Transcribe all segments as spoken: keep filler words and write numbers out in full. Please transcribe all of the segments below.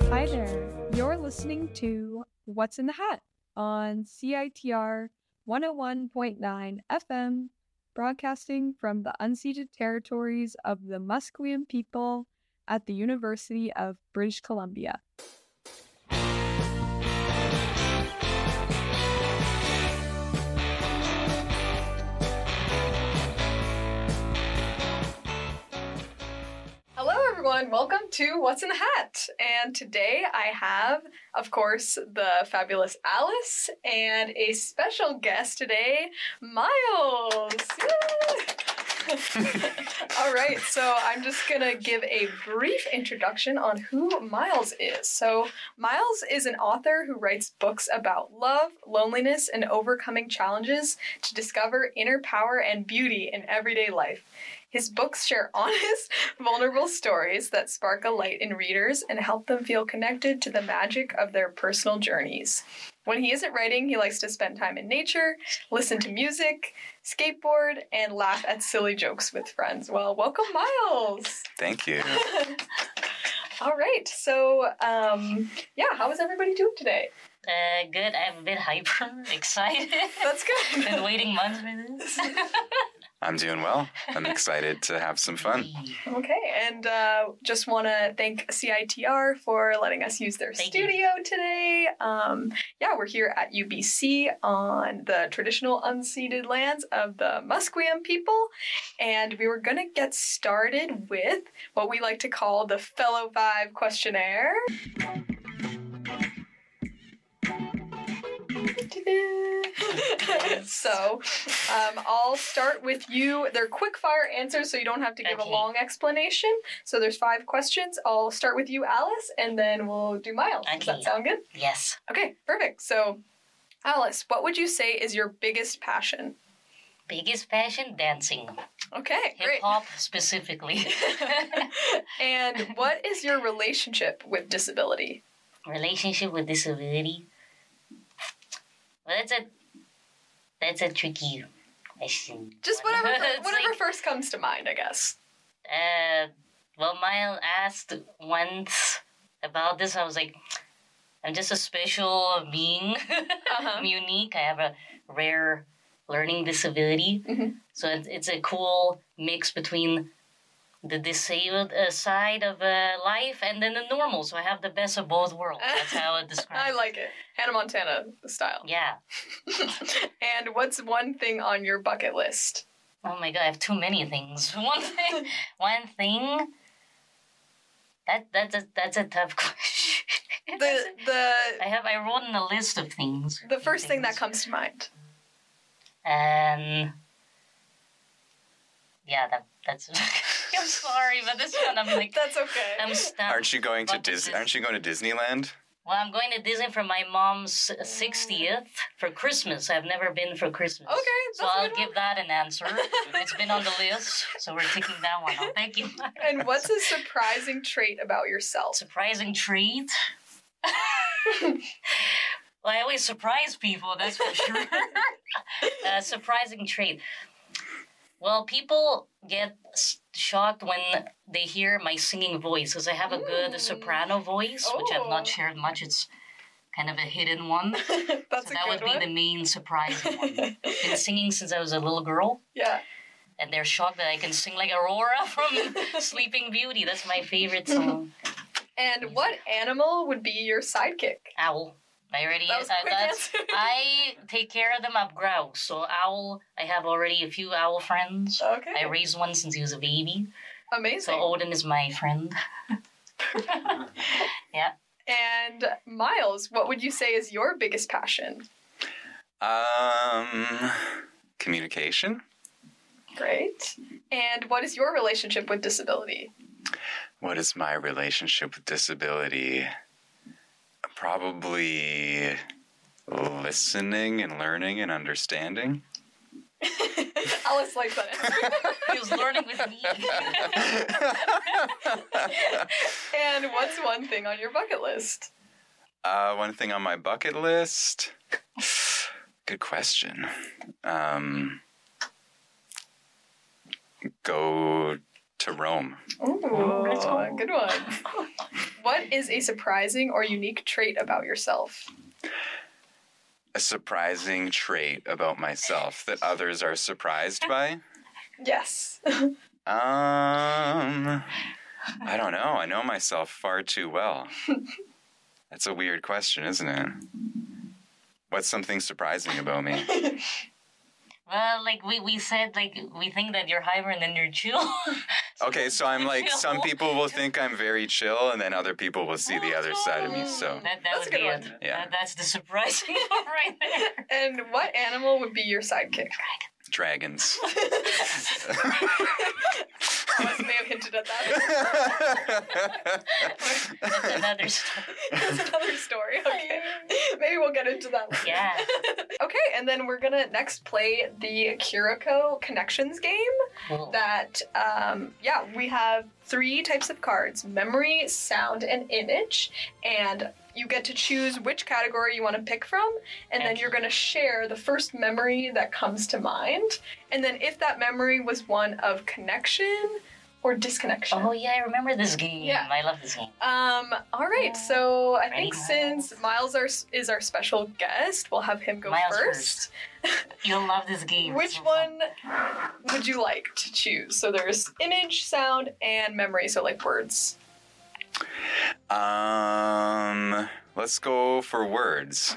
Hi there. You're listening to What's in the Hat on C I T R one oh one point nine F M, broadcasting from the unceded territories of the Musqueam people at the University of British Columbia. Hello everyone, welcome to What's in the Hat. And today I have, of course, the fabulous Alice and a special guest today, Miles. All right, so I'm just going to give a brief introduction on who Miles is. So Miles is an author who writes books about love, loneliness, and overcoming challenges to discover inner power and beauty in everyday life. His books share honest, vulnerable stories that spark a light in readers and help them feel connected to the magic of their personal journeys. When he isn't writing, he likes to spend time in nature, listen to music, skateboard, and laugh at silly jokes with friends. Well, welcome, Miles! Thank you. All right, so, um, yeah, how is everybody doing today? Uh, good. I'm a bit hyper, excited. That's good. Been waiting months for this. I'm doing well. I'm excited to have some fun. Okay, and uh, just want to thank C I T R for letting us use their Thank studio you. today. Um, yeah, we're here at U B C on the traditional unceded lands of the Musqueam people, and we were going to get started with what we like to call the Fellow Five questionnaire. So, um, I'll start with you. They're quick fire answers, so you don't have to give Okay. a long explanation. So there's five questions. I'll start with you, Alice, and then we'll do Miles. Does Okay. that sound good? Yes. Okay, perfect. So, Alice, what would you say is your biggest passion? Biggest passion, dancing. Okay, great. Hip-hop specifically. And what is your relationship with disability? Relationship with disability. Well, that's a, that's a tricky question. Just whatever, It's whatever like, first comes to mind, I guess. Uh, well, Miles asked once about this. I was like, I'm just a special being. Uh-huh. I'm unique. I have a rare learning disability. Mhm. So it's, it's a cool mix between the disabled uh, side of uh, life and then the normal. So I have the best of both worlds. That's how it describes. I like it. Hannah Montana style. Yeah. And what's one thing on your bucket list? Oh my god, I have too many things. One thing. One thing. That that's a that's a tough question. The the I have I wrote in a list of things. the first thing that Things. comes to mind. And yeah, that that's. I'm sorry, but this one I'm like That's okay. I'm stuck. Aren't you going to Bucket Dis? list. Aren't you going to Disneyland? Well, I'm going to Disney for my mom's sixtieth for Christmas. I've never been for Christmas. Okay, So that's a I'll good give one. that an answer. It's been on the list, so we're ticking that one off. Thank you. And what's a surprising trait about yourself? Surprising treat. Well, I always surprise people, that's for sure. uh, surprising trait. Well, people get s- shocked when they hear my singing voice, because I have a good Mm. soprano voice, which I've Oh. not shared much. It's kind of a hidden one. That's So a that good would be one. the main surprising one. Been singing since I was a little girl, Yeah. and they're shocked that I can sing like Aurora from Sleeping Beauty. That's my favorite song. And what animal would be your sidekick? Owl. I already. That was a uh, quick that's, answer. I take care of them. I've grouse. So owl. I have already a few owl friends. Okay. I raised one since he was a baby. Amazing. So Odin is my friend. Yeah. And Miles, what would you say is your biggest passion? Um, communication. Great. And what is your relationship with disability? What is my relationship with disability? Probably listening and learning and understanding. Alice likes that answer. He was learning with me. And what's one thing on your bucket list? Uh, one thing on my bucket list. Good question. Um, go to roam. Ooh, Let's go. good one. What is a surprising or unique trait about yourself? A surprising trait about myself that others are surprised by? Yes. Um, I don't know. I know myself far too well. That's a weird question, isn't it? What's something surprising about me? Well, like we, we said, like we think that you're hyper and then you're chill. Okay, so I'm like, some people will think I'm very chill, and then other people will see the other side of me, so. That, that That's a would good be one. it. Yeah. That, that's the surprising one right there. And what animal would be your sidekick? Dragons. Alice may have hinted at that. That's another story. That's another story. Okay. Maybe we'll get into that later. Yeah. Okay, and then we're gonna next play the Kiriko Connections game. Cool. That, um, yeah, we have three types of cards: memory, sound, and image. And you get to choose which category you want to pick from, and then you're going to share the first memory that comes to mind. And then if that memory was one of connection or disconnection. Oh yeah, I remember this game. Yeah. I love this game. Um, all right, so I Ready, think since Miles are, is our special guest, we'll have him go Miles first. You'll love this game. Which So fun. one would you like to choose? So there's image, sound, and memory, so like words. Um, let's go for words.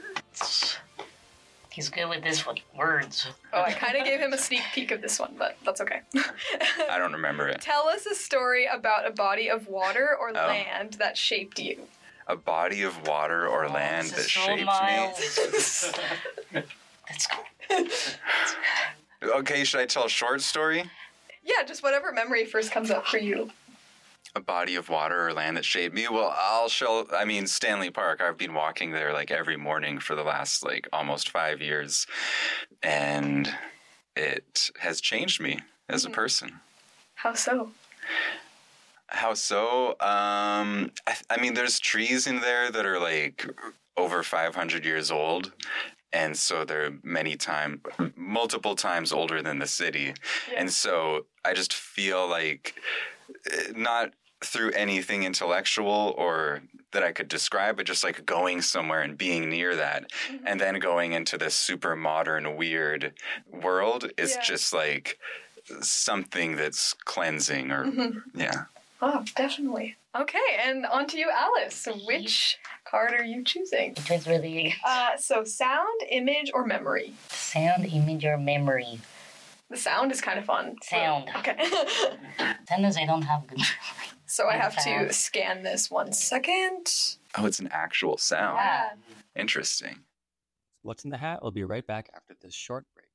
He's good with this one. Words. Oh, I kind of gave him a sneak peek of this one, but that's okay. I don't remember it. Tell us a story about a body of water or Oh. land that shaped you. A body of water or Oh, land this that is so shaped Miles. Let's go. me. Okay, should I tell a short story? Yeah, just whatever memory first comes up for you. A body of water or land that shaped me? Well, I'll show, I mean, Stanley Park. I've been walking there like every morning for the last like almost five years. And it has changed me as a person. How so? How so? Um, I, I mean, there's trees in there that are like over five hundred years old. And so they're many times, multiple times older than the city. Yeah. And so I just feel like, eh, not through anything intellectual or that I could describe, but just like going somewhere and being near that, Mm-hmm. and then going into this super modern, weird world is Yeah. just like something that's cleansing or, Mhm. yeah. Oh, definitely. Okay, and on to you, Alice. Which card are you choosing? Which one's really Uh, so sound, image, or memory? sound, image, or memory? The sound is kind of fun. Sound. Okay. Sometimes I don't have good. So I have to Sound. scan this one second. Oh, it's an actual sound. Yeah. Interesting. What's in the Hat? We'll be right back after this short break.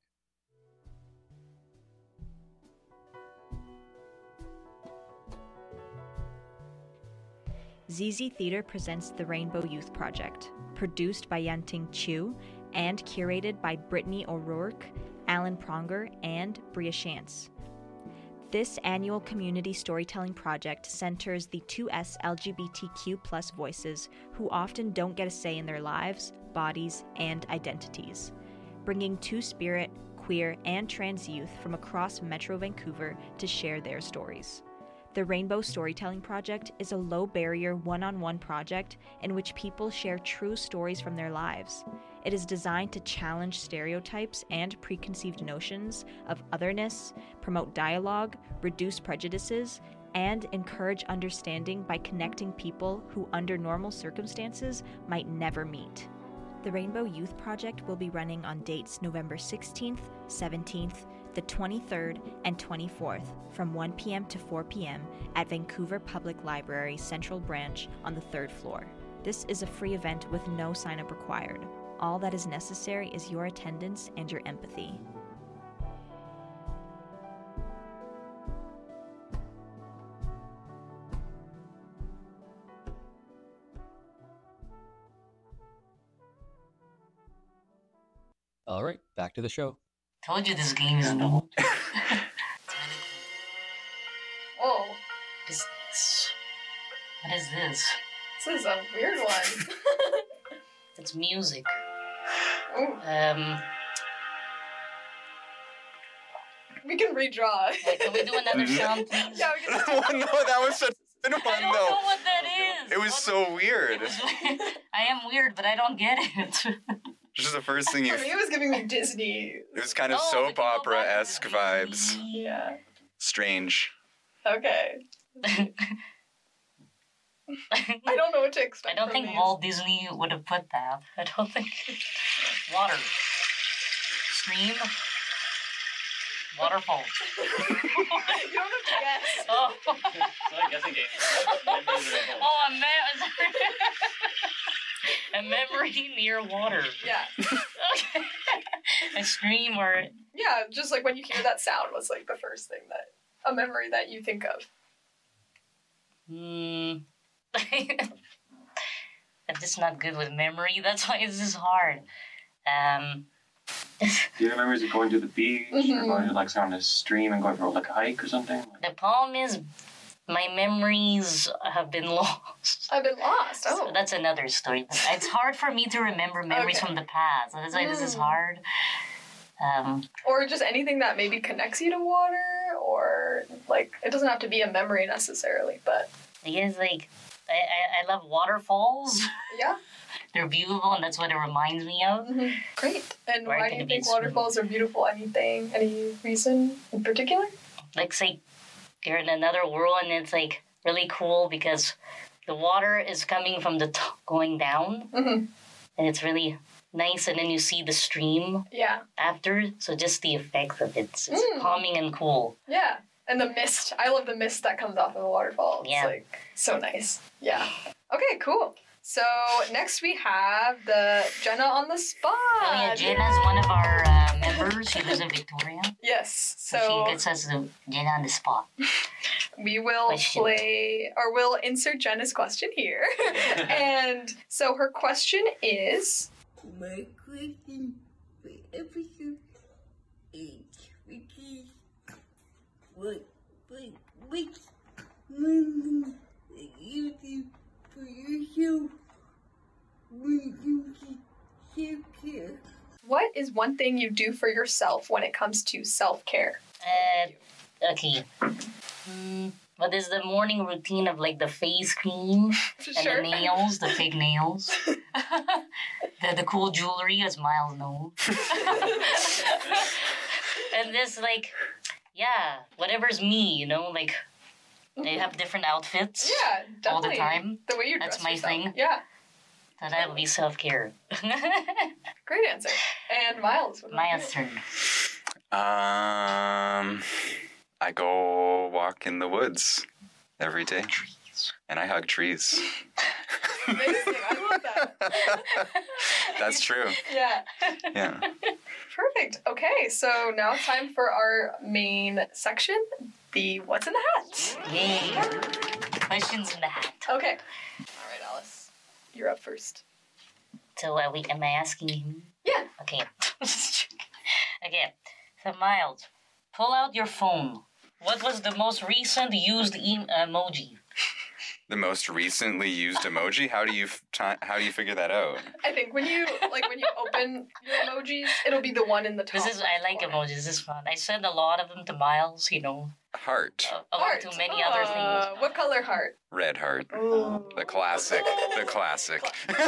Z Z Theater presents the Rainbow Youth Project, produced by Yanting Chu and curated by Brittany O'Rourke, Alan Pronger, and Bria Shantz. This annual community storytelling project centers the two S L G B T Q plus voices who often don't get a say in their lives, bodies, and identities, bringing two-spirit, queer, and trans youth from across Metro Vancouver to share their stories. The Rainbow Storytelling Project is a low-barrier, one-on-one project in which people share true stories from their lives. It is designed to challenge stereotypes and preconceived notions of otherness, promote dialogue, reduce prejudices, and encourage understanding by connecting people who, under normal circumstances, might never meet. The Rainbow Youth Project will be running on dates November sixteenth, seventeenth, the twenty-third, and twenty-fourth from one p.m. to four p.m. at Vancouver Public Library Central Branch on the third floor. This is a free event with no sign-up required. All that is necessary is your attendance and your empathy. All right, back to the show. Told you this game is no. Whoa, What is this? What is this? this is a weird one. It's music. Ooh. Um. we can redraw. Wait, can we do another sound, please? Yeah, we can. Oh, no, that was such a good I one, don't though. know what that is. It was What- so weird. It was, I am weird, but I don't get it. Just the first thing you. For me, it was giving me Disney. It was kind of Oh, soap but you go opera back to esque Disney. vibes. Yeah. Strange. Okay. I don't know what to expect. I don't from think these. Walt Disney would have put that. I don't think. Water. Stream. Waterfall. You don't have to guess. Oh, It's not a guessing game. Memories are involved. oh a, me- a memory near water. Yeah. Okay. A stream or Yeah, just like when you hear that sound, what's like the first thing that a memory that you think of? hmm. I'm just not good with memory. That's why it's just hard. Um, Do you remember is it going to the beach Mhm. or going to like say on a stream and going for like a hike or something? the problem is, my memories have been lost. I've been lost. So Oh. that's another story. It's hard for me to remember memories Okay. from the past. That's why this is Mm. hard. Um, Or just anything that maybe connects you to water, or like it doesn't have to be a memory necessarily, but I guess like I, I, I love waterfalls. yeah. They're beautiful, and that's what it reminds me of. Mm-hmm. Great. And Where why I do can you be think swimming. waterfalls are beautiful? Anything? Any reason in particular? Like say you're in another world, and it's like really cool because the water is coming from the top going down, Mm-hmm. and it's really nice. And then you see the stream Yeah. after, so just the effect of it, it's, it's Mm. calming and cool. Yeah. And the mist. I love the mist that comes off of the waterfall. It's Yeah. like so nice. Yeah. Okay, cool. So next we have the Jenna on the spot. Oh yeah, Jenna's one of our uh, members. She lives in Victoria. Yes. So So she gets us the Jenna on the spot. we will Question. play, or we'll insert Jenna's question here. And so her question is, My question for episode eight, which is what, what, which moment that you do for yourself when you self-care? what is one thing you do for yourself when it comes to self-care? Uh, okay. Mm, what is the morning routine of like the face cream and Sure. the nails, the fake nails, the the cool jewelry, as Miles knows, and this like, yeah, whatever's me, you know, like they have different outfits. Yeah, definitely. all the time. The way you dress That's my yourself. thing. Yeah, So that would be self care. great answer. And Miles. what about Maya's you? turn. Um, I go walk in the woods every day, and I hug trees. Amazing. I love that. That's true. Yeah. Yeah. Perfect. Okay, so now it's time for our main section, the What's in the Hat. Yay. Questions in the hat. Okay. All right, Alice. You're up first. So are we, am I asking him? Yeah. Okay. Okay. So Miles, pull out your phone. What was the most recent used e- emoji? The most recently used emoji. How do you f- ti how do you figure that out? I think when you like when you open your emojis, it'll be the one in the top. This is I like corner. emojis. This is fun. I send a lot of them to Miles. You know, Heart. uh, along Heart. to many other Uh, things. What color heart? Red heart. Ooh. The classic. The classic.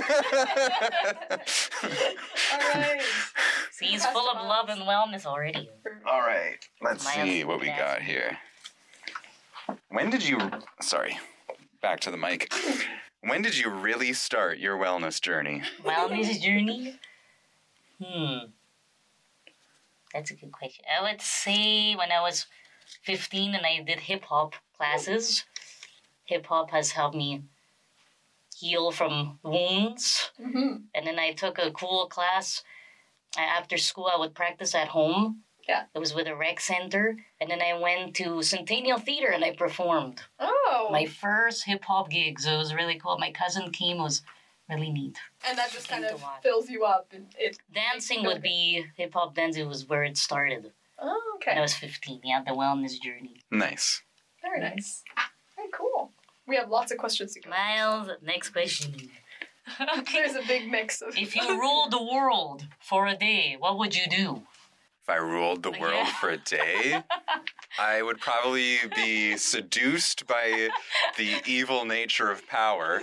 All right. See, he's full of love and wellness already. All right. Let's Miles, see what we yes. got here. When did you? Sorry. Back to the mic. When did you really start your wellness journey? Wellness journey? Hmm. That's a good question. I would say when I was fifteen and I did hip hop classes. Hip hop has helped me heal from wounds. Mm-hmm. And then I took a cool class. Uh, After school, I would practice at home. Yeah. It was with a rec center. And then I went to Centennial Theater and I performed. Oh. My first hip hop gig. So it was really cool. My cousin came. It was really neat. and that just kind Came of to watch. fills you up. And it. Dancing would be hip hop dancing was where it started. Oh, When I okay. was fifteen. Yeah, the wellness journey. Nice. Very nice. Very cool. We have lots of questions to go. Miles, next question. Okay. There's a big mix of. If you ruled the world for a day, what would you do? if I ruled the world Yeah. for a day, I would probably be seduced by the evil nature of power.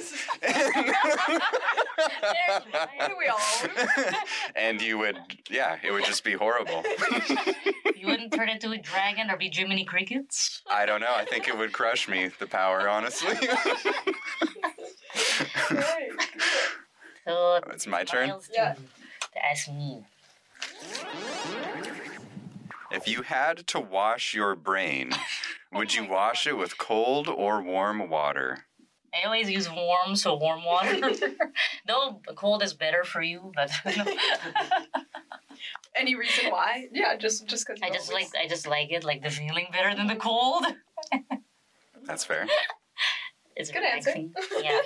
What do we all? And you would, yeah, it would just be horrible. You wouldn't turn into a dragon or be Jiminy Crickets? I don't know. I think it would crush me, the power, honestly. Right. So It's my turn? Miles to, Yeah. to ask me. If you had to wash your brain, would you my wash God. it with cold or warm water? I always use warm, so warm water. Though cold is better for you, but Any reason why? Yeah, just just because. I just like I just like it, like the feeling better than the cold. That's fair. It's Good answer. relaxing. Yeah.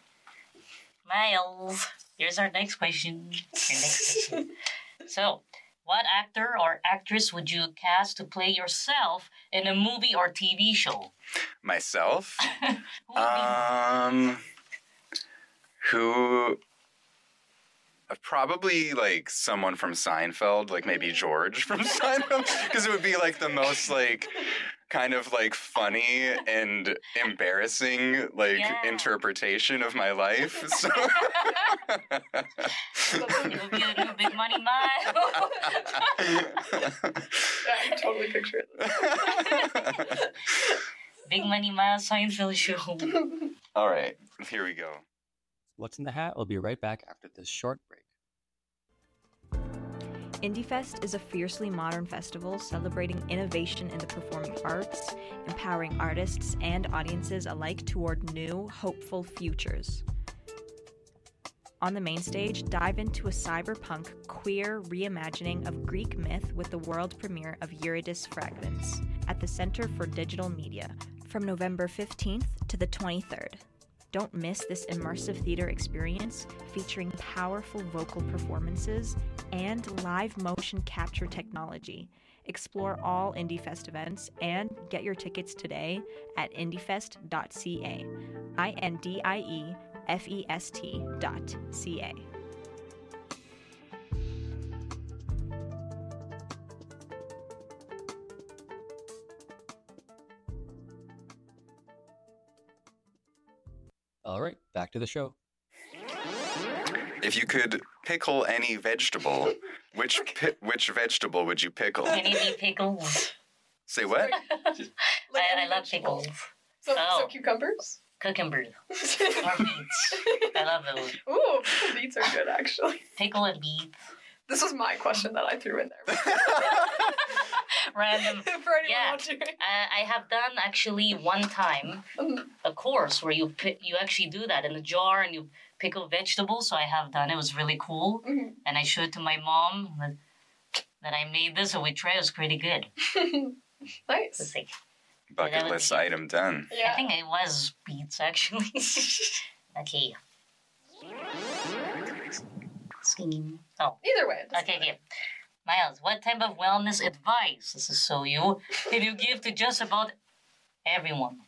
Miles, here's our next question. Your next question. So, what actor or actress would you cast to play yourself in a movie or T V show? Myself? Who would Um, who? uh, Probably like someone from Seinfeld, like maybe George from Seinfeld, because it would be like the most like kind of like funny and embarrassing like Yeah. interpretation of my life. So be? It would be a new Big Money Miles. Yeah, I totally picture it. Big Money Miles Seinfeld show. All right, here we go. What's in the Hat? We'll be right back after this short break. IndieFest is a fiercely modern festival celebrating innovation in the performing arts, empowering artists and audiences alike toward new, hopeful futures. On the main stage, dive into a cyberpunk queer reimagining of Greek myth with the world premiere of Eurydice Fragments at the Center for Digital Media from November fifteenth to the twenty-third. Don't miss this immersive theater experience featuring powerful vocal performances and live motion capture technology. Explore all IndieFest events and get your tickets today at indiefest dot c a. I N D I E F E S T dot C A. All right, back to the show. If you could pickle any vegetable, which pi- which vegetable would you pickle? Can it be pickles? Say what? Like I, I any love vegetable. pickles. So, Oh. so cucumbers. Cucumbers. Or beets. I love those. Ooh, pickle beets are good actually. Pickle and beets. This was my question that I threw in there. Random. For anyone Yeah. watching. I, I have done actually one time a course where you pi- you actually do that in a jar and you pickle vegetables. So I have done. It was really cool, Mhm. and I showed it to my mom that, that I made this, and we tried. It was pretty good. It Nice. was like, Bucket That would list be- item done. Yeah. I think it was beets actually. Okay. Singing. Oh. Either way. it doesn't Okay, matter. okay. Miles, what type of wellness advice, this is so you, can you give to just about everyone?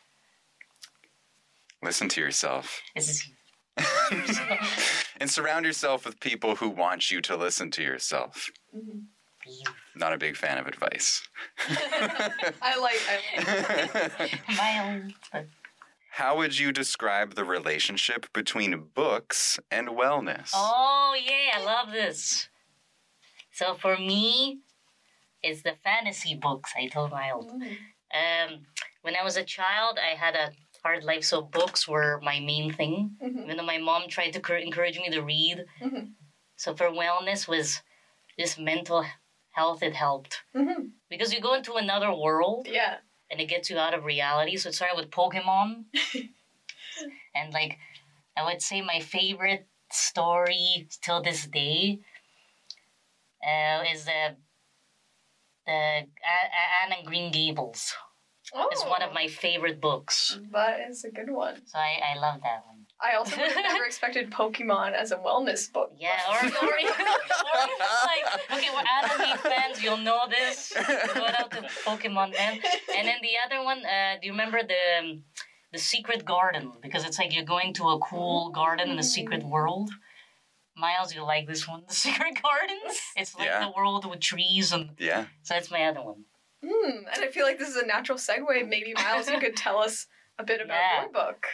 Listen to yourself. This is And surround yourself with people who want you to listen to yourself. Mhm. you. Not a big fan of advice. I like. I like. Miles. How would you describe the relationship between books and wellness? Oh, yeah, I love this. So for me, it's the fantasy books, I told Miles. Um, when I was a child, I had a hard life, so books were my main thing. Mhm. Even though my mom tried to cur- encourage me to read. Mhm. So for wellness was this mental health, it helped. Mhm. Because you go into another world Yeah. and it gets you out of reality. So it started with Pokemon. And like, I would say my favorite story till this day uh, is the the A- A- Anne and Green Gables. Oh. It's one of my favorite books. That is a good one. So I, I love that one. I also would have never expected Pokemon as a wellness book. Yeah, or, or, even, or even like, okay, we're anime fans, you'll know this. Shout out to Pokemon fans. And then the other one, uh, do you remember the um, the Secret Garden? Because it's like you're going to a cool garden in a secret world. Miles, you like this one, The Secret Gardens? It's like Yeah. the world with trees, and Yeah. so that's my other one. Hmm, and I feel like this is a natural segue. Maybe, Miles, you could tell us a bit about Yeah. your book,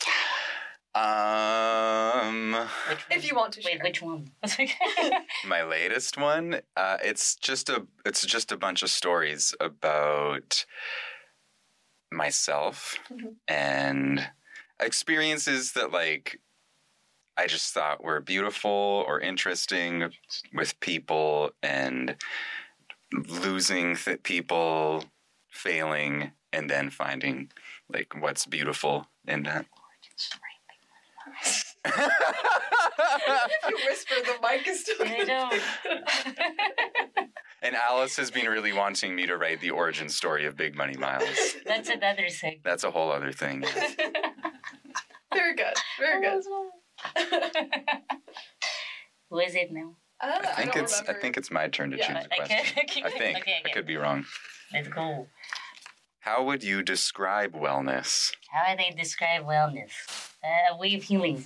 Um, Which one? if you want to share. Wait, which one? my latest one. Uh, it's just a. It's just a bunch of stories about myself Mhm. and experiences that like I just thought were beautiful or interesting with people and losing th- people, failing, and then finding like what's beautiful in that. You whisper, the mic is still. I don't. And Alice has been really wanting me to write the origin story of Big Money Miles. That's another thing. That's a whole other thing. Very good. Very good. Who is it now? Uh, I think don't it's. remember. I think it's my turn to Yeah, choose a I question. can't- I can't- I think. okay, I okay. could be wrong. Let's go. How would you describe wellness? How would they describe wellness? Uh, a way of healing.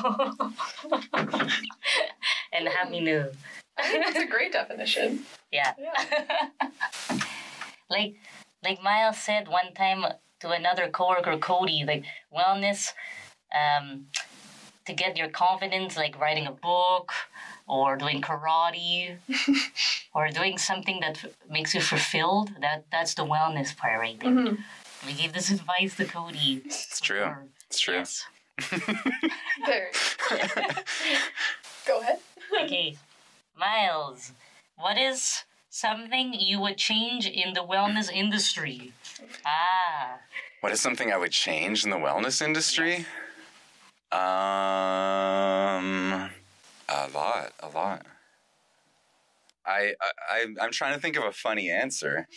And happiness. I think that's a great definition. Yeah. Yeah. like like Miles said one time to another coworker, Cody, like wellness, um, to get your confidence, like writing a book or doing karate or doing something that f- makes you fulfilled. That that's the wellness part right there. Mhm. We gave this advice to Cody. It's true. It's true. Yes. Very. Go ahead. Okay, Miles, what is something you would change in the wellness industry? Ah, What is something I would change in the wellness industry? Um, a lot, a lot. I, I, I I'm trying to think of a funny answer.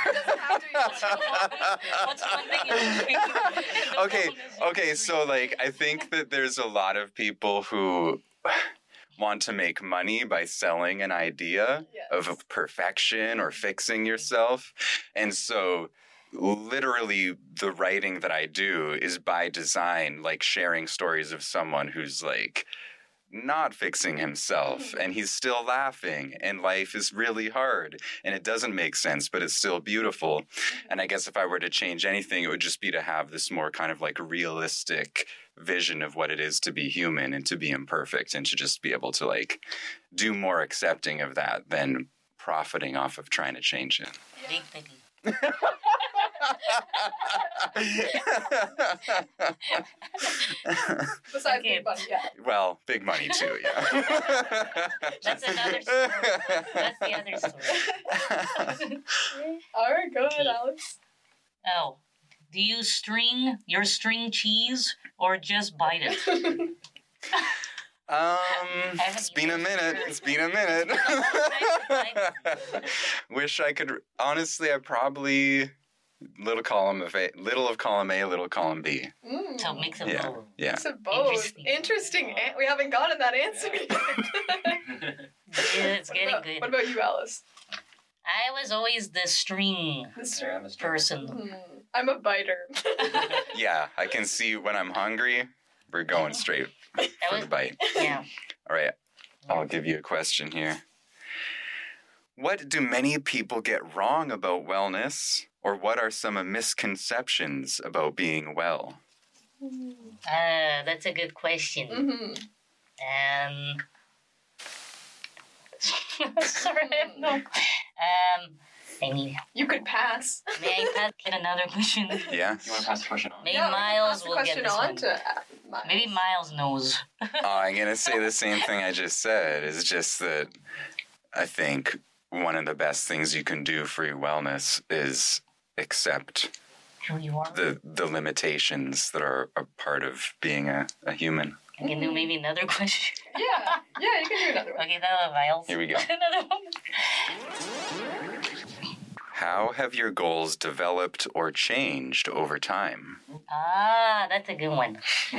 what's one thing you would change? in the Okay, wellness okay, industry? so like I think that there's a lot of people who want to make money by selling an idea Yes. of perfection or fixing yourself. And so literally the writing that I do is by design, like sharing stories of someone who's like not fixing himself and he's still laughing and life is really hard and it doesn't make sense, but it's still beautiful. And I guess if I were to change anything, it would just be to have this more kind of like realistic vision of what it is to be human and to be imperfect and to just be able to like do more accepting of that than profiting off of trying to change it. Big Betty. Besides Okay. Big Bunny, yeah. Well, big money too, yeah. That's another story. That's the other story. All right, go ahead, Alex. Oh, do you string your string cheese or just bite it? Um, Haven't it's you been a just minute. heard- It's been a minute. Wish I could. Honestly, I probably little column of A, little of column A, little column B. Mm. So mix them Yeah. both. Yeah. Mix of both. Interesting. Interesting. an- We haven't gotten that answer yet. Yeah, it's What getting about, good. what about you, Alice? I was always the string This Yeah, I'm a strong person. Hmm, I'm a biter. Yeah, I can see when I'm hungry, we're going straight I for was, the bite. yeah. All right, I'll give you a question here. What do many people get wrong about wellness, or what are some misconceptions about being well? Uh, that's a good question. hmm Um, sorry, no. Um, I mean, You could pass. may I pass get another question? Yeah. You want to pass the question on? Maybe Yeah, we can Miles pass the will question get this on one. to uh, Miles. Maybe Miles knows. Oh, I'm going to say the same thing I just said. It's just that I think one of the best things you can do for your wellness is accept Who you are? the, the limitations that are a part of being a, a human. I can do maybe another question. Yeah, yeah, you can do another one. Okay, that was Miles. Here we go. Another one. How have your goals developed or changed over time? Ah, that's a good one.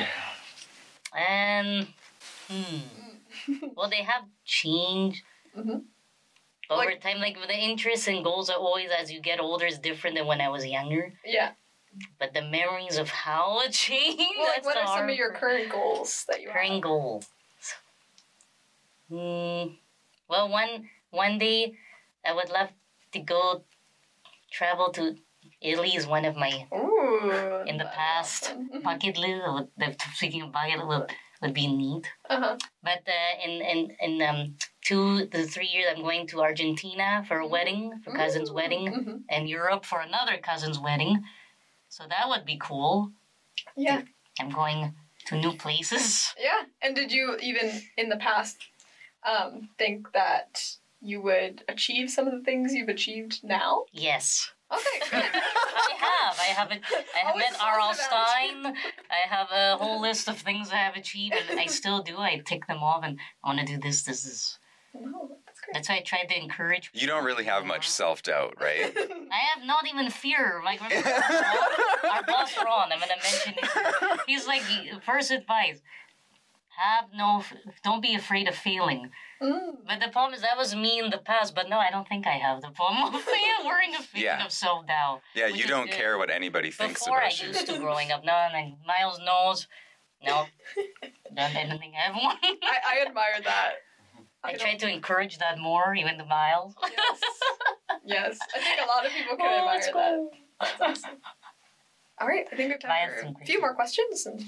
Um, hmm. Well, they have changed Mhm. over Like- time. Like the interests and goals are always as you get older is different than when I was younger. Yeah. But the memories of how it changed. Well, like, that's what the are some hard of your part. current goals that you current have? goals? Hmm. Well, one one day I would love to go travel to Italy. Is one of my Ooh. in the that's past awesome. bucket list. I would, the- Speaking of bucket list, would, would be neat. Uh-huh. But uh, in in in um two to three years, I'm going to Argentina for a wedding, for cousin's wedding, Mhm. and Europe for another cousin's wedding. So that would be cool. Yeah. I'm going to new places. Yeah. And did you even in the past um, think that you would achieve some of the things you've achieved now? Yes. Okay, good. I have. I have. A, I have Always met R L positive Stein. I have a whole list of things I have achieved, and I still do. I tick them off, and I want to do this. This is. No, that's great. That's why I tried to encourage. You don't really have much self doubt, right? I have not even fear. Like remember our boss Ron. I'm gonna mention it. He's like first advice: have no. Don't be afraid of failing. Mm. But the problem is that was me in the past. But no, I don't think I have the problem of worrying of feeling Yeah. of self doubt. Yeah, Which you is don't good. care what anybody thinks Before I about you. used to growing up. No, and Miles knows. No, done anything I have one. I, I admire that. I don't- tried to encourage that more, even to Miles. Yes. Yes. I think a lot of people can Oh, admire it's that. cool. That's awesome. All right, I think we have time Mine's for some a few more questions. And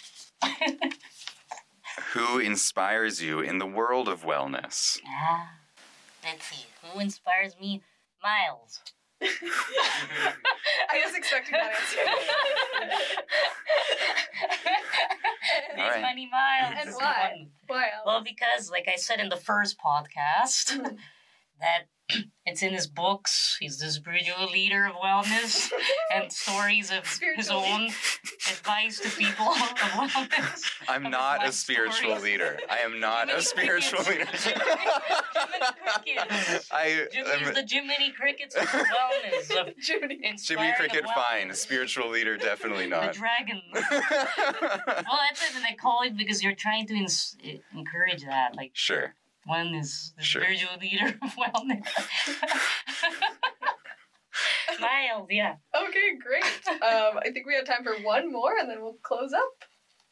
Who inspires you in the world of wellness? Ah, let's see. Who inspires me? Miles. I was expecting that answer. These Alright. funny Miles. And is why? fun. Why else? Well, because, like I said in the first podcast, that it's in his books. He's the spiritual leader of wellness and stories of his Spiritual own advice to people of wellness. I'm Of not a life spiritual stories. leader. I am not Jiminy a spiritual leader. Crickets. Jiminy Crickets. I Jimmy's am the Jiminy Crickets of wellness. Of Judy. Jimmy inspiring Cricket. of Fine, wellness. spiritual leader. Definitely The not. dragon. Well, that's it, and I call it because you're trying to ins- encourage that. Like, Sure. one is the Sure. spiritual leader of wellness. Miles, yeah. Okay, great. Um, I think we have time for one more, and then we'll close up.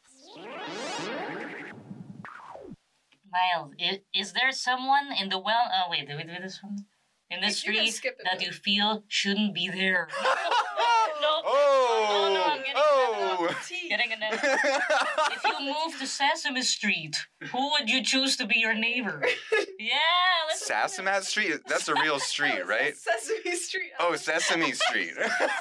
Miles, is, is there someone in the well? Oh, wait, did we do this one? In the You can street skip it, that though. you feel shouldn't be there? No. Oh! No, no, I'm getting oh! Tea. Getting another. If you move to Sesame Street, who would you choose to be your neighbor? Yeah, let's. Sasamat Street? That's a real street, Oh, right? Sesame Street. Oh, Sesame Street.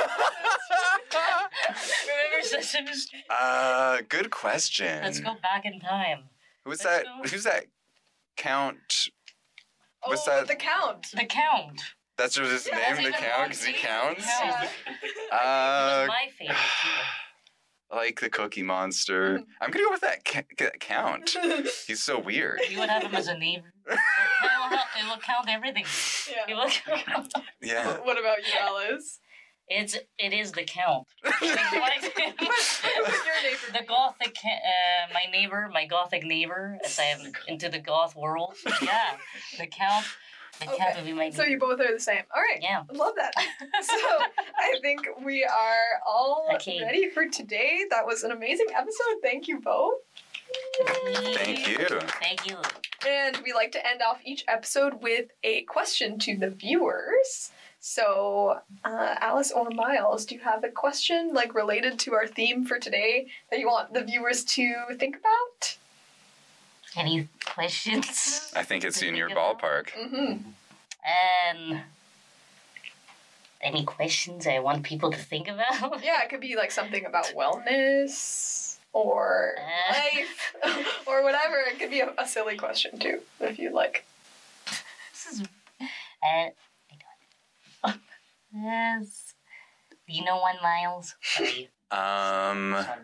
Remember Sesame Street? uh, good question. Let's go back in time. Who's let's that? go. Who's that? Count. Oh, what's that? the Count. The Count. That's just his Yeah, name, that's the even Count, one because he scene. counts. Yeah. It Uh, was my favorite too. like the Cookie Monster. I'm gonna go with that ca- ca- Count. He's so weird. You would have him as a neighbor. It will, help- it will count everything. It Yeah. will count. Yeah. What about you, Alice? It's it is the Count. Like, Your neighbor. the gothic, uh, my neighbor, my gothic neighbor, as I am into the goth world. Yeah, the Count. The Count Okay. would be my So neighbor. you both are the same. All right. Yeah. Love that. So I think we are all Okay. ready for today. That was an amazing episode. Thank you both. Thank you. Thank you. And we like to end off each episode with a question to the viewers. So, uh, Alice or Miles, do you have a question like related to our theme for today that you want the viewers to think about? Any questions? I think it's in your Think about? ballpark. Mm-hmm. Um. Any questions I want people to think about? Yeah, it could be like something about wellness or Uh. life or whatever. It could be a, a silly question too, if you'd like. This is. Uh, I don't. Yes. Do you know one, Miles? Sorry. Um, Sorry.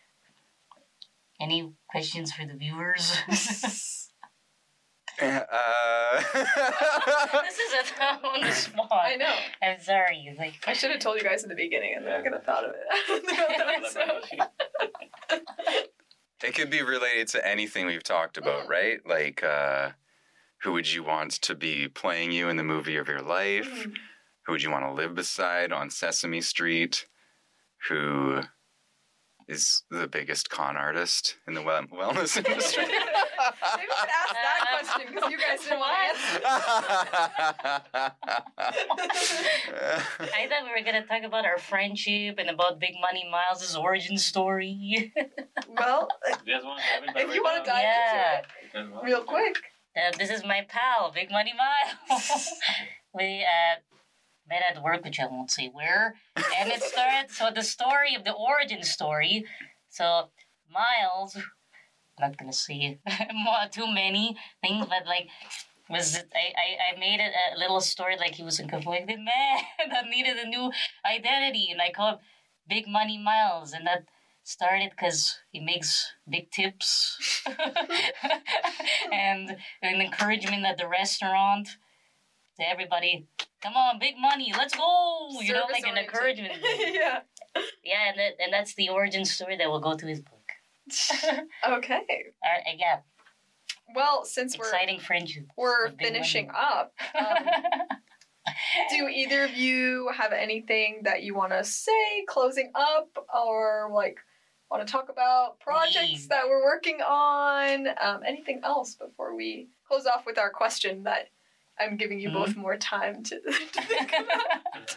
Any questions for the viewers? uh, This is a on the spot. I know. I'm sorry. It's like I should have told you guys in the beginning, and then I could have thought of it. So- it could be related to anything we've talked about, right? Like, uh, who would you want to be playing you in the movie of your life? Mhm. Who would you want to live beside on Sesame Street? Who is the biggest con artist in the wel- wellness industry? Maybe we could ask that question because you guys didn't want to answer. I thought we were gonna talk about our friendship and about Big Money Miles' origin story. Well, You guys want to dive into that if you right want to now? dive Yeah. into You guys it want? real quick. Uh, this is my pal, Big Money Miles. we uh, met at work, which I won't say where. And it started, so the story of the origin story. So, Miles, I'm not going to say more, too many things, but like, was it, I, I, I made it a little story like he was a conflicted man that needed a new identity. And I called him Big Money Miles. And that started because he makes big tips and an encouragement at the restaurant to everybody. Come on, big money, let's go! You know, like an Service-oriented. encouragement. Yeah. Yeah, and that, and that's the origin story that will go to his book. Okay. Uh, yeah, Well, since we're exciting friendship. we're with big finishing money. up, um, do either of you have anything that you want to say closing up, or like want to talk about projects Me. that we're working on? Um, anything else before we close off with our question that I'm giving you Mhm. both more time to, to think about?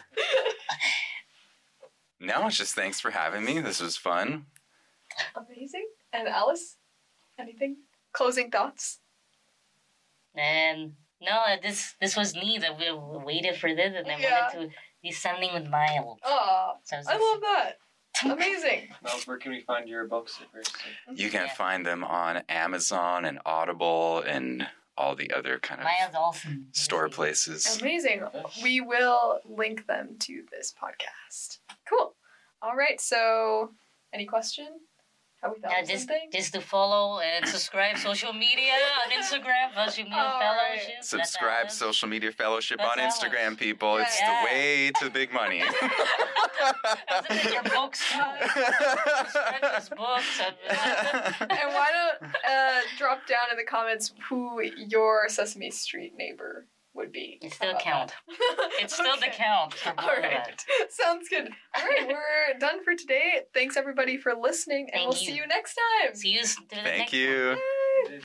No, it's just thanks for having me. This was fun. Amazing. And Alice, anything? Closing thoughts? And no, this this was neat. That we waited for this, and I Yeah. wanted to do something with Miles. Oh, So it's I love that. Amazing. Miles, where can we find your books? First? You can Yeah. find them on Amazon and Audible and all the other kind of Miles awesome. store places. Amazing. We will link them to this podcast. Cool. All right. So, any question? Have we thought Yeah, of just something? just to follow and subscribe social media on Instagram, social media All right. fellowship. that's Subscribe Alice. Social Media Fellowship That's on Alice. Instagram, people. It's Yeah. the way to big money. That's in your books too. Subscribe to his books. And why don't uh, drop down in the comments who your Sesame Street neighbor would be? It How still about count. that? It's still the Okay. count. For both All of right. us. Sounds good. All right. We're done for today. Thanks everybody for listening, and Thank we'll you. see you next time. See you s- to the Thank next you. Yay.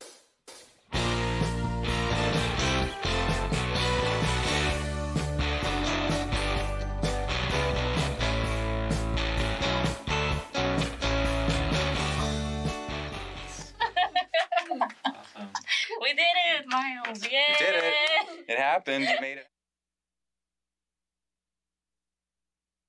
Awesome. one. We did it, Miles. Yay! did it. It happened. You made it.